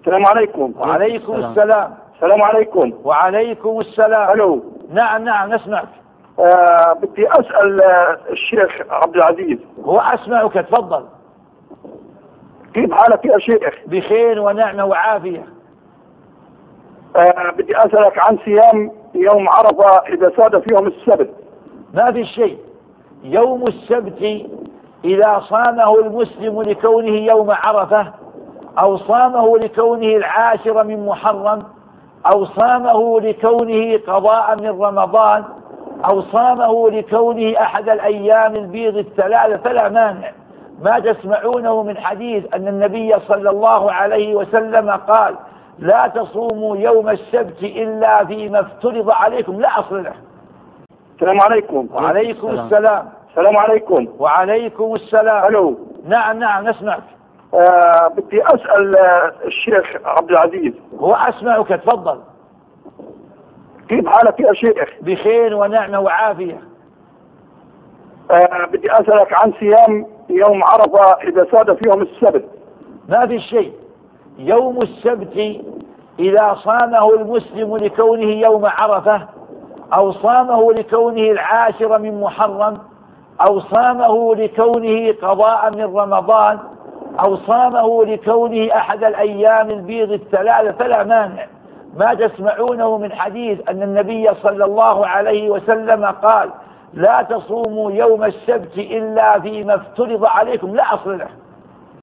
السلام عليكم. وعليكم السلام. السلام عليكم. وعليكم السلام. الو. نعم نسمعك. بدي اسال الشيخ عبد العزيز. هو اسمعك، تفضل. كيف حالك يا شيخ؟ بخير ونعمة وعافية. بدي اسالك عن صيام يوم عرفة اذا ساد في يوم السبت. ما في شيء. يوم السبت إذا صامه المسلم لكونه يوم عرفة، أو صامه لكونه العاشر من محرم، أو صامه لكونه قضاء من رمضان، أو صامه لكونه أحد الأيام البيض الثلاثة، فلا مانع. ما تسمعونه من حديث أن النبي صلى الله عليه وسلم قال: لا تصوموا يوم السبت إلا فيما افترض عليكم، لا أصل له. السلام عليكم. وعليكم السلام. السلام عليكم. وعليكم السلام. الو. نعم نسمعك. بدي اسال الشيخ عبد العزيز. هو اسمعك، تفضل. كيف حالك يا شيخ؟ بخير ونعمة وعافية. بدي اسالك عن صيام يوم عرفة اذا ساد في يوم السبت. ما في شيء. يوم السبت إذا صامه المسلم لكونه يوم عرفة، أو صامه لكونه العاشر من محرم، أو صامه لكونه قضاء من رمضان، أو صامه لكونه أحد الأيام البيض الثلاثة، فلا مانع. ما تسمعونه من حديث أن النبي صلى الله عليه وسلم قال: لا تصوموا يوم السبت إلا فيما افترض عليكم، لا أصل له.